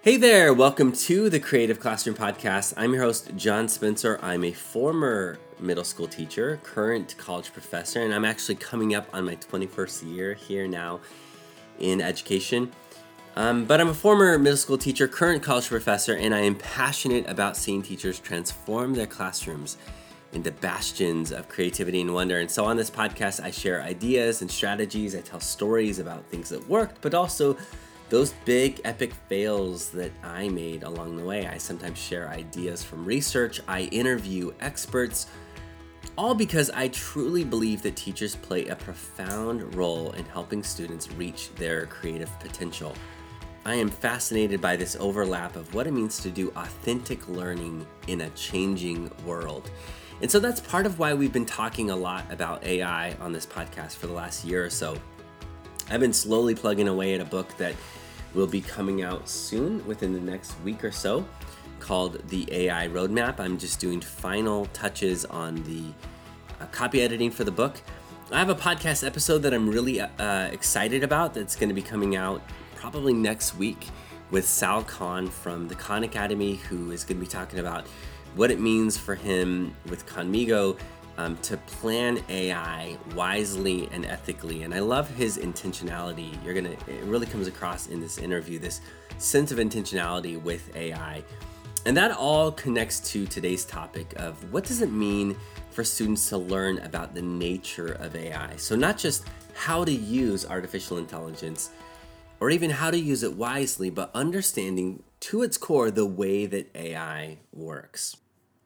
Hey there, welcome to the Creative Classroom Podcast. I'm your host, John Spencer. I'm a former middle school teacher, current college professor, and I'm actually coming up on my 21st year here now in education. But I'm a former middle school teacher, current college professor, and I am passionate about seeing teachers transform their classrooms into bastions of creativity and wonder. And so on this podcast, I share ideas and strategies. I tell stories about things that worked, but also those big epic fails that I made along the way. I sometimes share ideas from research. I interview experts, all because I truly believe that teachers play a profound role in helping students reach their creative potential. I am fascinated by this overlap of what it means to do authentic learning in a changing world. And so that's part of why we've been talking a lot about AI on this podcast for the last year or so. I've been slowly plugging away at a book that will be coming out soon, within the next week or so, called The AI Roadmap. I'm just doing final touches on the copy editing for the book. I have a podcast episode that I'm really excited about that's going to be coming out probably next week with Sal Khan from the Khan Academy, who is going to be talking about what it means for him with Khanmigo to plan AI wisely and ethically. And I love his intentionality. It really comes across in this interview, this sense of intentionality with AI. And that all connects to today's topic of what does it mean for students to learn about the nature of AI? So not just how to use artificial intelligence or even how to use it wisely, but understanding to its core the way that AI works.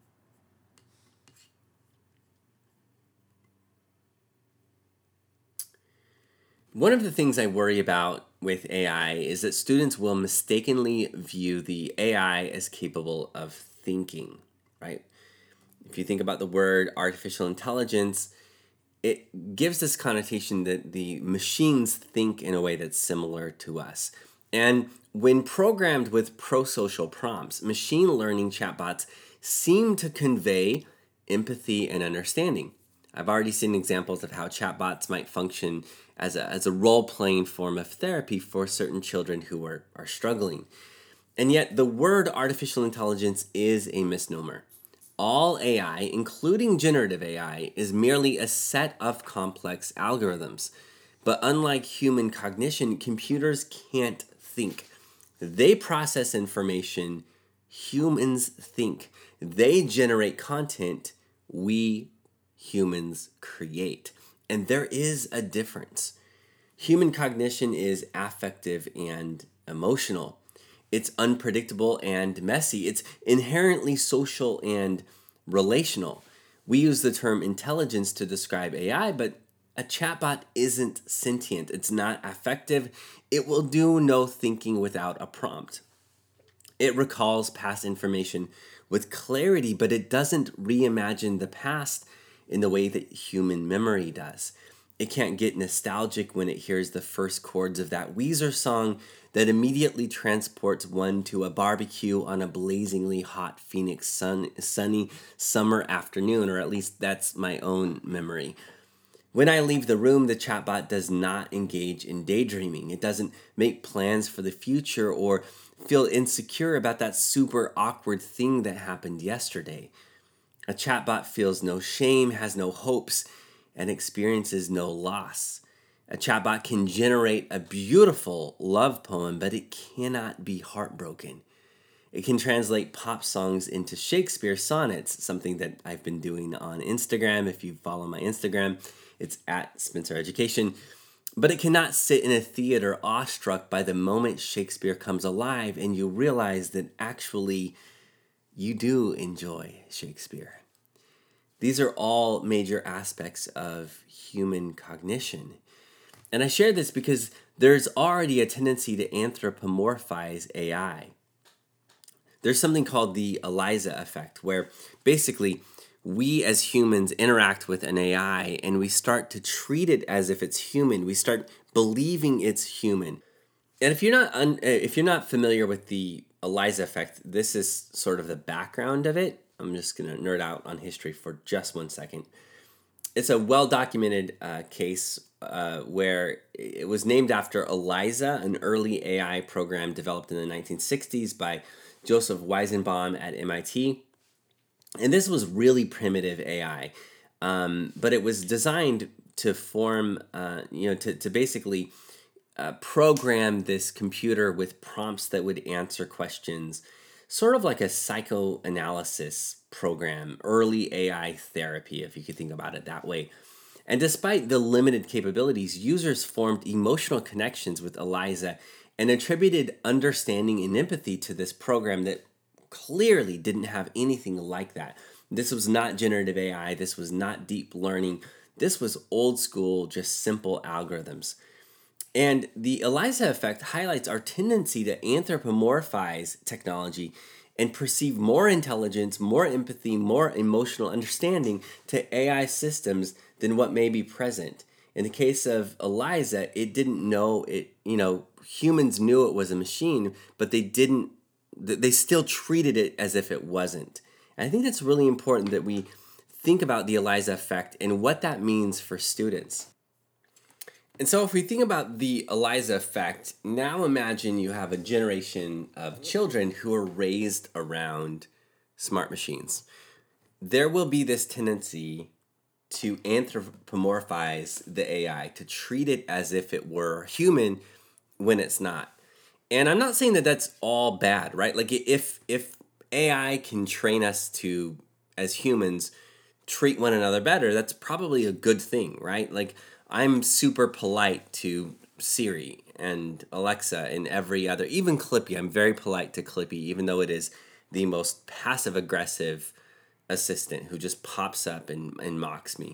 One of the things I worry about with AI is that students will mistakenly view the AI as capable of thinking, right? If you think about the word artificial intelligence, it gives this connotation that the machines think in a way that's similar to us. And when programmed with pro-social prompts, machine learning chatbots seem to convey empathy and understanding. I've already seen examples of how chatbots might function as a role-playing form of therapy for certain children who are struggling. And yet the word artificial intelligence is a misnomer. All AI, including generative AI, is merely a set of complex algorithms. But unlike human cognition, computers can't think. They process information. Humans think. They generate content. We humans create. And there is a difference. Human cognition is affective and emotional. It's unpredictable and messy. It's inherently social and relational. We use the term intelligence to describe AI, but a chatbot isn't sentient. It's not affective. It will do no thinking without a prompt. It recalls past information with clarity, but it doesn't reimagine the past in the way that human memory does. It can't get nostalgic when it hears the first chords of that Weezer song that immediately transports one to a barbecue on a blazingly hot Phoenix sunny summer afternoon, or at least that's my own memory. When I leave the room, the chatbot does not engage in daydreaming. It doesn't make plans for the future or feel insecure about that super awkward thing that happened yesterday. A chatbot feels no shame, has no hopes, and experiences no loss. A chatbot can generate a beautiful love poem, but it cannot be heartbroken. It can translate pop songs into Shakespeare sonnets, something that I've been doing on Instagram. If you follow my Instagram, it's at Spencer Education. But it cannot sit in a theater awestruck by the moment Shakespeare comes alive and you realize that actually you do enjoy Shakespeare. These are all major aspects of human cognition. And I share this because there's already a tendency to anthropomorphize AI. There's something called the Eliza effect, where basically we as humans interact with an AI and we start to treat it as if it's human. We start believing it's human. And if you're not familiar with the Eliza effect, this is sort of the background of it. I'm just going to nerd out on history for just 1 second. It's a well-documented case where it was named after ELIZA, an early AI program developed in the 1960s by Joseph Weizenbaum at MIT. And this was really primitive AI, but it was designed to form, to basically program this computer with prompts that would answer questions, sort of like a psychoanalysis program, early AI therapy, if you could think about it that way. And despite the limited capabilities, users formed emotional connections with ELIZA and attributed understanding and empathy to this program that clearly didn't have anything like that. This was not generative AI. This was not deep learning. This was old school, just simple algorithms. And the ELIZA effect highlights our tendency to anthropomorphize technology and perceive more intelligence, more empathy, more emotional understanding to AI systems than what may be present. In the case of ELIZA, it didn't know it, humans knew it was a machine, but they still treated it as if it wasn't. And I think that's really important that we think about the ELIZA effect and what that means for students. And so if we think about the ELIZA effect, now imagine you have a generation of children who are raised around smart machines. There will be this tendency to anthropomorphize the AI, to treat it as if it were human when it's not. And I'm not saying that that's all bad, right? Like if AI can train us to, as humans, treat one another better, that's probably a good thing, right? Like I'm super polite to Siri and Alexa and every other, even Clippy. I'm very polite to Clippy, even though it is the most passive aggressive assistant who just pops up and mocks me.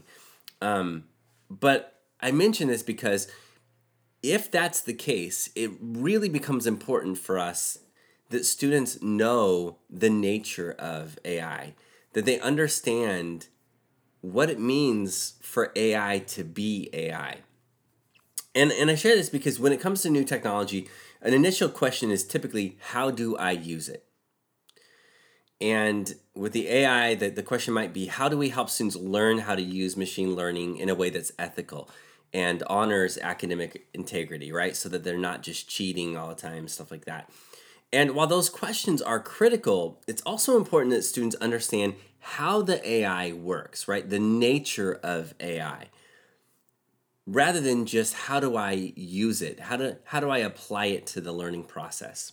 But I mention this because if that's the case, it really becomes important for us that students know the nature of AI, that they understand what it means for AI to be AI. And I share this because when it comes to new technology, an initial question is typically, how do I use it? And with the AI, the question might be, how do we help students learn how to use machine learning in a way that's ethical and honors academic integrity, right? So that they're not just cheating all the time, stuff like that. And while those questions are critical, it's also important that students understand how the AI works, right? The nature of AI, rather than just how do I use it? How do I apply it to the learning process?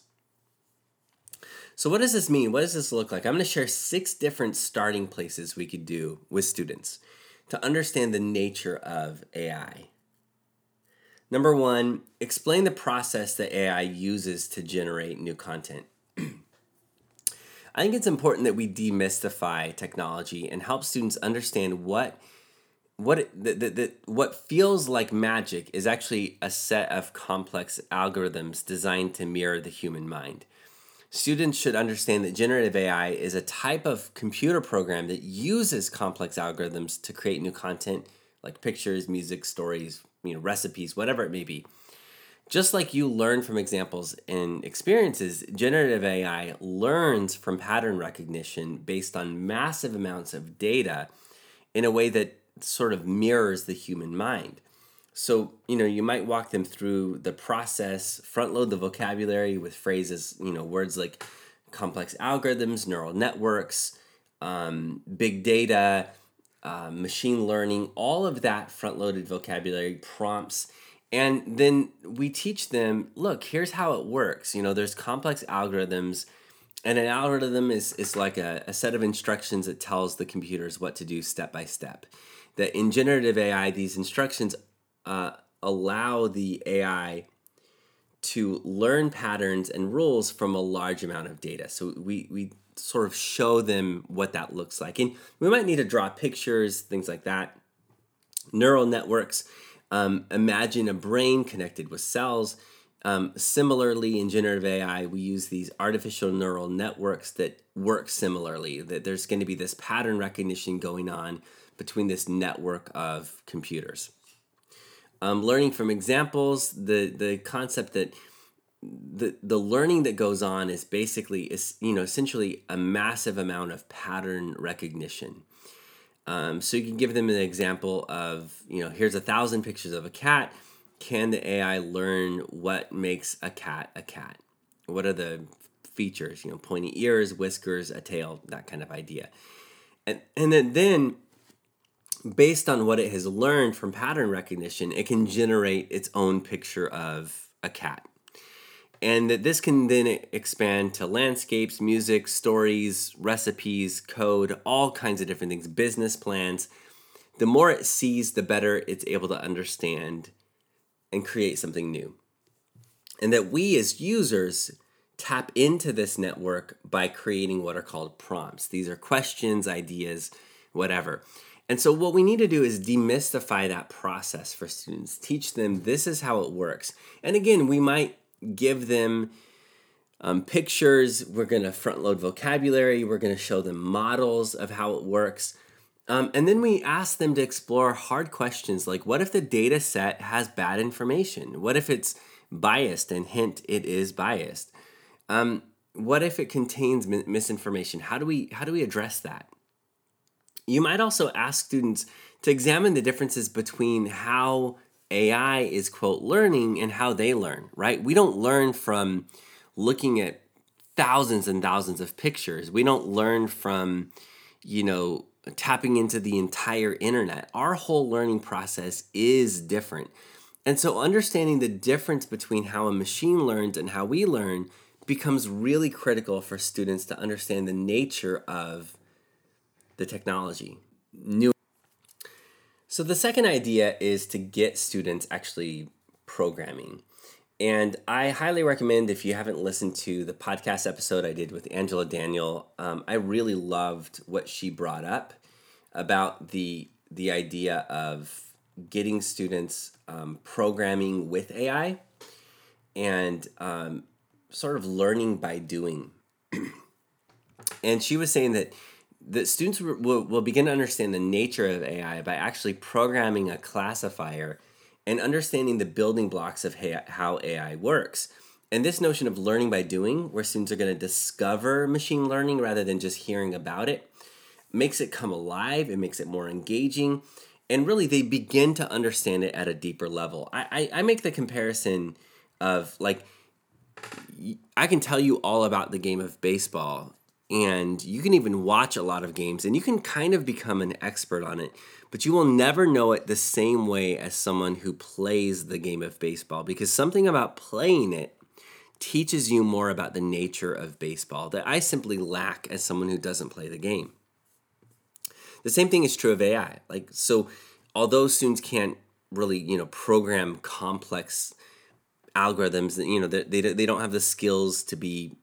So what does this mean? What does this look like? I'm going to share 6 different starting places we could do with students to understand the nature of AI. Number 1, explain the process that AI uses to generate new content. I think it's important that we demystify technology and help students understand what feels like magic is actually a set of complex algorithms designed to mirror the human mind. Students should understand that generative AI is a type of computer program that uses complex algorithms to create new content like pictures, music, stories, recipes, whatever it may be. Just like you learn from examples and experiences, generative AI learns from pattern recognition based on massive amounts of data in a way that sort of mirrors the human mind. So, you might walk them through the process, front load the vocabulary with phrases, words like complex algorithms, neural networks, big data, machine learning, all of that front loaded vocabulary prompts. And then we teach them, look, here's how it works. There's complex algorithms, and an algorithm is like a set of instructions that tells the computers what to do step by step. That in generative AI, these instructions allow the AI to learn patterns and rules from a large amount of data. So we sort of show them what that looks like. And we might need to draw pictures, things like that. Neural networks, imagine a brain connected with cells. Similarly, in generative AI, we use these artificial neural networks that work similarly, that there's going to be this pattern recognition going on between this network of computers. Learning from examples, the concept that the learning that goes on is basically essentially a massive amount of pattern recognition. So you can give them an example of, here's 1,000 pictures of a cat. Can the AI learn what makes a cat a cat? What are the features? Pointy ears, whiskers, a tail, that kind of idea. And then based on what it has learned from pattern recognition, it can generate its own picture of a cat. And that this can then expand to landscapes, music, stories, recipes, code, all kinds of different things, business plans. The more it sees, the better it's able to understand and create something new. And that we as users tap into this network by creating what are called prompts. These are questions, ideas, whatever. And so what we need to do is demystify that process for students, teach them this is how it works. And again, we might give them pictures, we're going to front load vocabulary, we're going to show them models of how it works. And then we ask them to explore hard questions like, what if the data set has bad information? What if it's biased, and hint, it is biased? What if it contains misinformation? How do we address that? You might also ask students to examine the differences between how AI is, quote, learning and how they learn, right? We don't learn from looking at thousands and thousands of pictures. We don't learn from, tapping into the entire internet. Our whole learning process is different. And so understanding the difference between how a machine learns and how we learn becomes really critical for students to understand the nature of the technology. So the second idea is to get students actually programming. And I highly recommend, if you haven't listened to the podcast episode I did with Angela Daniel, I really loved what she brought up about the idea of getting students programming with AI and sort of learning by doing. And she was saying that students will begin to understand the nature of AI by actually programming a classifier and understanding the building blocks of how AI works. And this notion of learning by doing, where students are going to discover machine learning rather than just hearing about it, makes it come alive, it makes it more engaging, and really they begin to understand it at a deeper level. I make the comparison of, like, I can tell you all about the game of baseball, and you can even watch a lot of games, and you can kind of become an expert on it, but you will never know it the same way as someone who plays the game of baseball, because something about playing it teaches you more about the nature of baseball that I simply lack as someone who doesn't play the game. The same thing is true of AI. So although students can't really, program complex algorithms, they don't have the skills to be,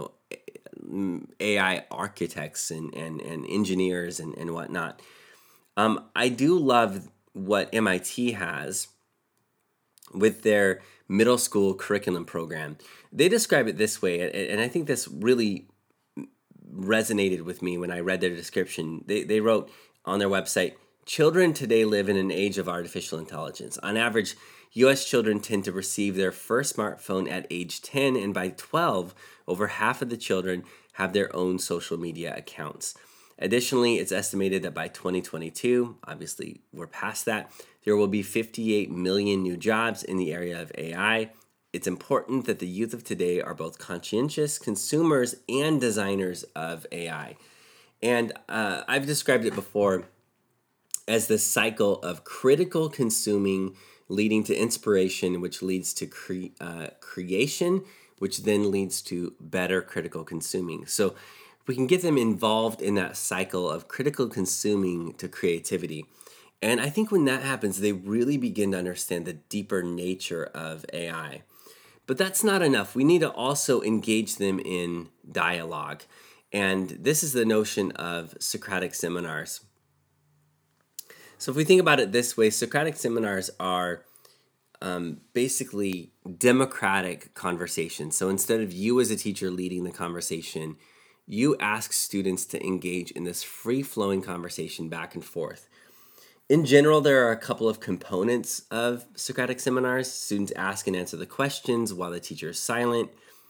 AI architects and engineers and whatnot. I do love what MIT has with their middle school curriculum program. They describe it this way, and I think this really resonated with me when I read their description. They wrote on their website, children today live in an age of artificial intelligence. On average, U.S. children tend to receive their first smartphone at age 10, and by 12, over half of the children have their own social media accounts. Additionally, it's estimated that by 2022, obviously we're past that, there will be 58 million new jobs in the area of AI. It's important that the youth of today are both conscientious consumers and designers of AI. And I've described it before as the cycle of critical consuming leading to inspiration, which leads to creation, which then leads to better critical consuming. So we can get them involved in that cycle of critical consuming to creativity. And I think when that happens, they really begin to understand the deeper nature of AI. But that's not enough. We need to also engage them in dialogue. And this is the notion of Socratic seminars. So if we think about it this way, Socratic seminars are basically democratic conversations. So instead of you as a teacher leading the conversation, you ask students to engage in this free-flowing conversation back and forth. In general, there are a couple of components of Socratic seminars. Students ask and answer the questions while the teacher is silent.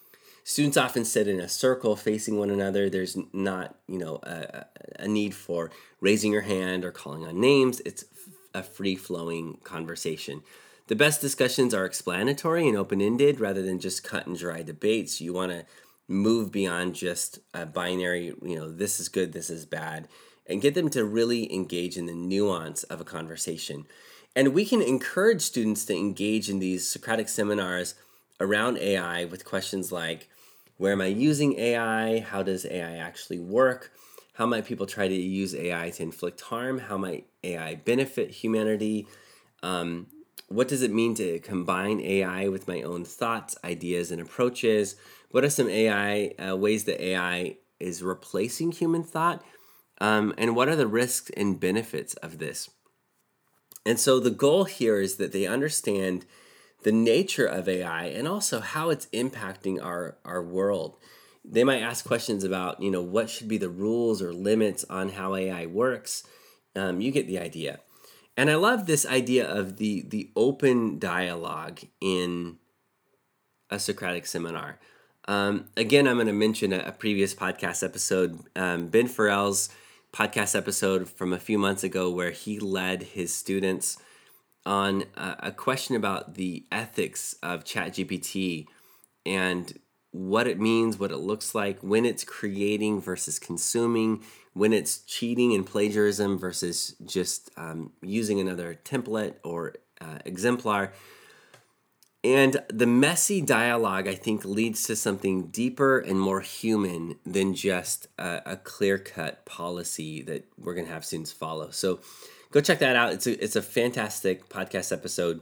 Students often sit in a circle facing one another. There's not, a need for raising your hand or calling on names. It's a free-flowing conversation. The best discussions are explanatory and open-ended rather than just cut and dry debates. You want to move beyond just a binary, this is good, this is bad, and get them to really engage in the nuance of a conversation. And we can encourage students to engage in these Socratic seminars around AI with questions like, where am I using AI? How does AI actually work? How might people try to use AI to inflict harm? How might AI benefit humanity? What does it mean to combine AI with my own thoughts, ideas, and approaches? What are some ways that AI is replacing human thought? And what are the risks and benefits of this? And so the goal here is that they understand the nature of AI and also how it's impacting our world. They might ask questions about, what should be the rules or limits on how AI works. You get the idea. And I love this idea of the open dialogue in a Socratic seminar. Again, I'm going to mention a previous podcast episode, Ben Farrell's podcast episode from a few months ago, where he led his students on a question about the ethics of ChatGPT and what it means, what it looks like, when it's creating versus consuming, when it's cheating and plagiarism versus just using another template or exemplar. And the messy dialogue, I think, leads to something deeper and more human than just a clear-cut policy that we're going to have students follow. So go check that out. It's a fantastic podcast episode.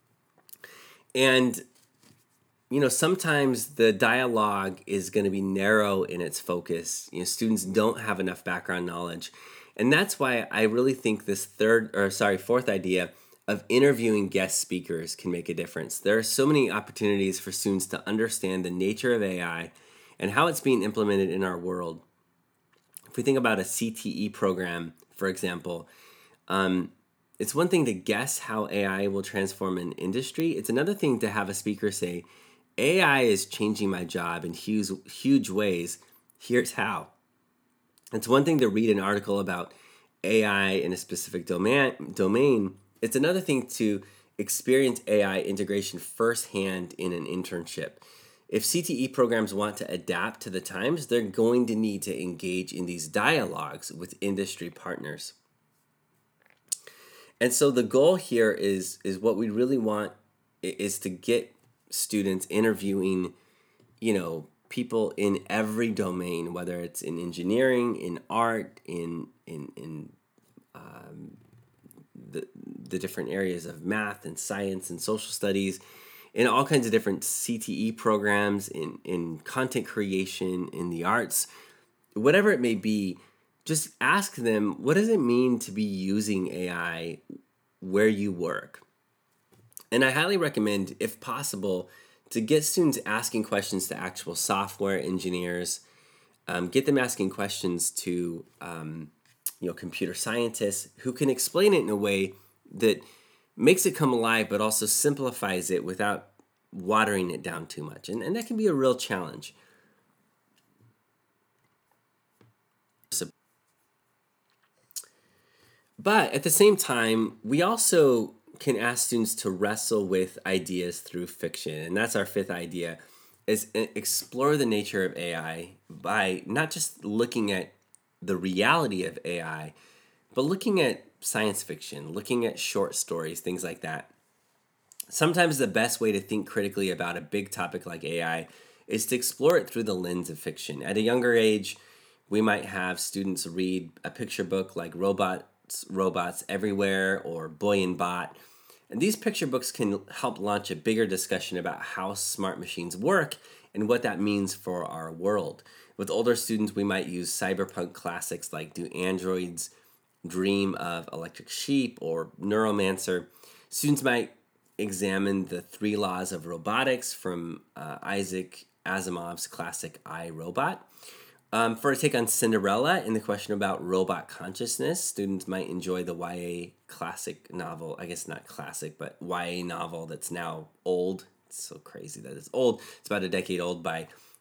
And, sometimes the dialogue is going to be narrow in its focus. Students don't have enough background knowledge. And that's why I really think this fourth idea of interviewing guest speakers can make a difference. There are so many opportunities for students to understand the nature of AI and how it's being implemented in our world. If we think about a CTE program, for example, it's one thing to guess how AI will transform an industry. It's another thing to have a speaker say, AI is changing my job in huge ways. Here's how. It's one thing to read an article about AI in a specific domain. It's another thing to experience AI integration firsthand in an internship. If CTE programs want to adapt to the times, they're going to need to engage in these dialogues with industry partners. And so the goal here is what we really want is to get students interviewing, people in every domain, whether it's in engineering, in art, in the different areas of math and science and social studies, in all kinds of different CTE programs, in content creation, in the arts, whatever it may be. Just ask them, what does it mean to be using AI where you work? And I highly recommend, if possible, to get students asking questions to actual software engineers, get them asking questions to computer scientists who can explain it in a way that makes it come alive but also simplifies it without watering it down too much. And that can be a real challenge. But at the same time, we also can ask students to wrestle with ideas through fiction. And that's our fifth idea, is explore the nature of AI by not just looking at the reality of AI, but looking at science fiction, looking at short stories, things like that. Sometimes the best way to think critically about a big topic like AI is to explore it through the lens of fiction. At a younger age, we might have students read a picture book like Robots Everywhere or Boy and Bot. And these picture books can help launch a bigger discussion about how smart machines work and what that means for our world. With older students, we might use cyberpunk classics like Do Androids Dream of Electric Sheep or Neuromancer. Students might examine the 3 laws of robotics from Isaac Asimov's classic I, Robot. For a take on Cinderella and the question about robot consciousness, students might enjoy the YA classic novel. I guess not classic, but YA novel that's now old. It's so crazy that it's old. It's about a decade old by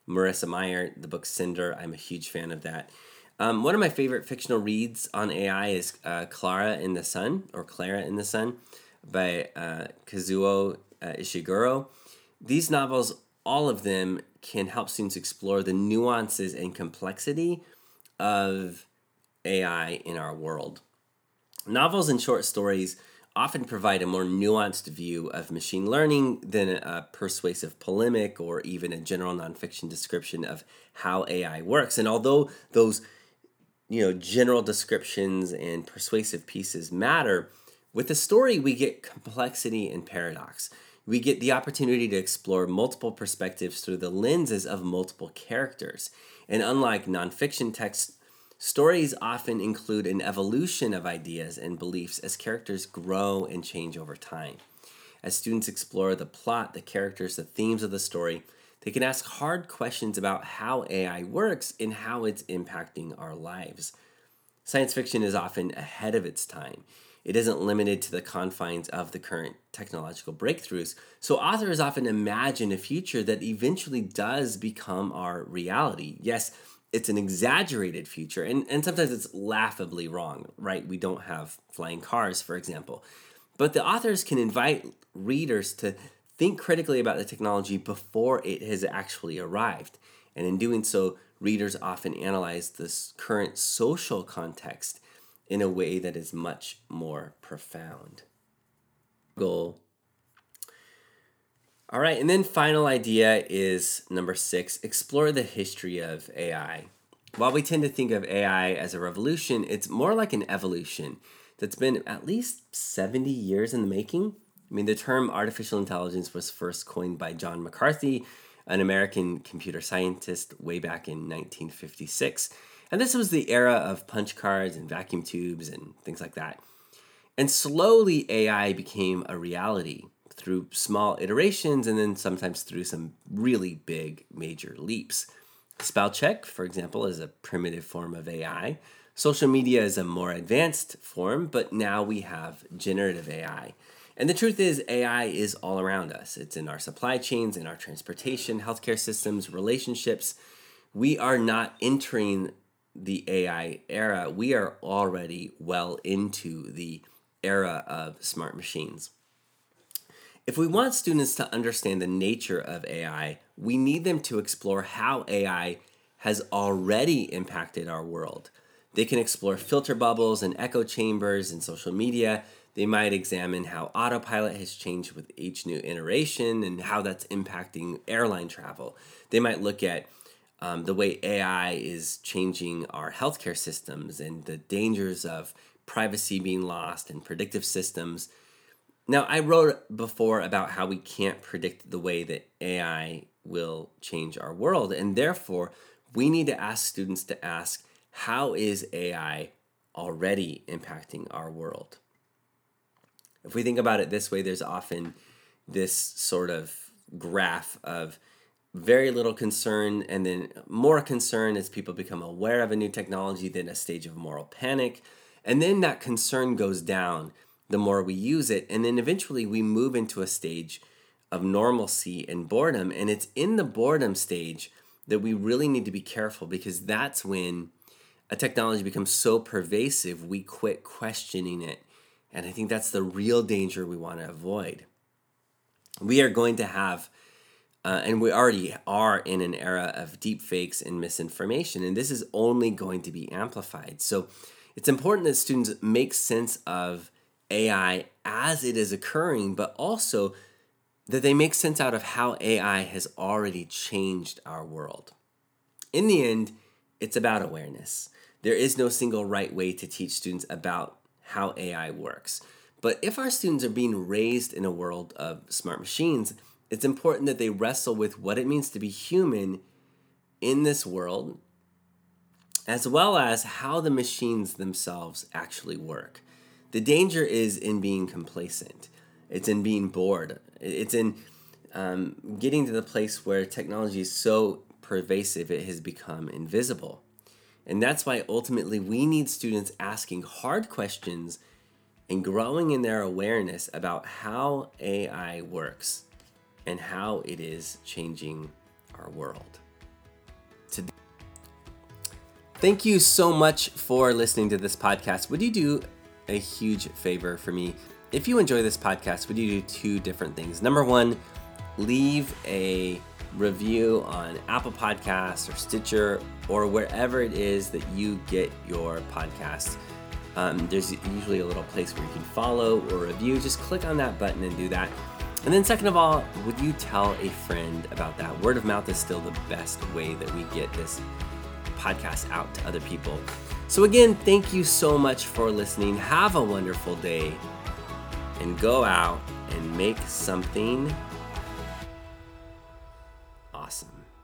Marissa Meyer, the book Cinder. I'm a huge fan of that. One of my favorite fictional reads on AI is Clara in the Sun, or Clara in the Sun, by Kazuo Ishiguro. These novels, all of them, can help students explore the nuances and complexity of AI in our world. Novels and short stories often provide a more nuanced view of machine learning than a persuasive polemic or even a general nonfiction description of how AI works. And although those general descriptions and persuasive pieces matter, with a story we get complexity and paradox. We get the opportunity to explore multiple perspectives through the lenses of multiple characters. And unlike nonfiction texts, stories often include an evolution of ideas and beliefs as characters grow and change over time. As students explore the plot, the characters, the themes of the story, they can ask hard questions about how AI works and how it's impacting our lives. Science fiction is often ahead of its time. It isn't limited to the confines of the current technological breakthroughs, so authors often imagine a future that eventually does become our reality. Yes, it's an exaggerated future, and sometimes it's laughably wrong, right? We don't have flying cars, for example. But the authors can invite readers to think critically about the technology before it has actually arrived. And in doing so, readers often analyze this current social context in a way that is much more profound. Goal. All right, and then final idea is number 6, explore the history of AI. While we tend to think of AI as a revolution, it's more like an evolution that's been at least 70 years in the making. I mean, the term artificial intelligence was first coined by John McCarthy, an American computer scientist, way back in 1956. And this was the era of punch cards and vacuum tubes and things like that. And slowly AI became a reality through small iterations and then sometimes through some really big major leaps. Spell check, for example, is a primitive form of AI. Social media is a more advanced form, but now we have generative AI. And the truth is, AI is all around us. It's in our supply chains, in our transportation, healthcare systems, relationships. We are not entering the AI era. We are already well into the era of smart machines. If we want students to understand the nature of AI, we need them to explore how AI has already impacted our world. They can explore filter bubbles and echo chambers in social media. They might examine how autopilot has changed with each new iteration and how that's impacting airline travel. They might look at the way AI is changing our healthcare systems and the dangers of privacy being lost and predictive systems. Now, I wrote before about how we can't predict the way that AI will change our world, and therefore, we need to ask students to ask, how is AI already impacting our world? If we think about it this way, there's often this sort of graph of very little concern and then more concern as people become aware of a new technology, then a stage of moral panic. And then that concern goes down the more we use it. And then eventually we move into a stage of normalcy and boredom. And it's in the boredom stage that we really need to be careful, because that's when a technology becomes so pervasive, we quit questioning it. And I think that's the real danger we want to avoid. We are going to have and we already are in an era of deep fakes and misinformation, and this is only going to be amplified. So it's important that students make sense of AI as it is occurring, but also that they make sense out of how AI has already changed our world. In the end, it's about awareness. There is no single right way to teach students about how AI works. But if our students are being raised in a world of smart machines, it's important that they wrestle with what it means to be human in this world, as well as how the machines themselves actually work. The danger is in being complacent. It's in being bored. It's in getting to the place where technology is so pervasive it has become invisible. And that's why ultimately we need students asking hard questions and growing in their awareness about how AI works and how it is changing our world. to do. Thank you so much for listening to this podcast. Would you do a huge favor for me? If you enjoy this podcast, would you do two different things? Number one, leave a review on Apple Podcasts or Stitcher or wherever it is that you get your podcasts. There's usually a little place where you can follow or review. Just click on that button and do that. And then second of all, would you tell a friend about that? Word of mouth is still the best way that we get this podcast out to other people. So again, thank you so much for listening. Have a wonderful day and go out and make something awesome.